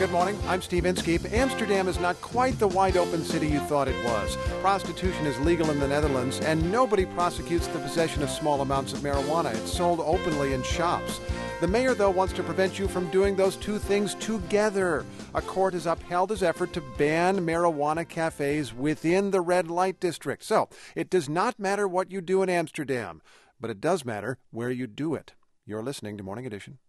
good morning. I'm Steve Inskeep. Amsterdam is not quite the wide-open city you thought it was. Prostitution is legal in the Netherlands, and nobody prosecutes the possession of small amounts of marijuana. It's sold openly in shops. The mayor, though, wants to prevent you from doing those two things together. A court has upheld his effort to ban marijuana cafes within the red light district. So, it does not matter what you do in Amsterdam, but it does matter where you do it. You're listening to Morning Edition.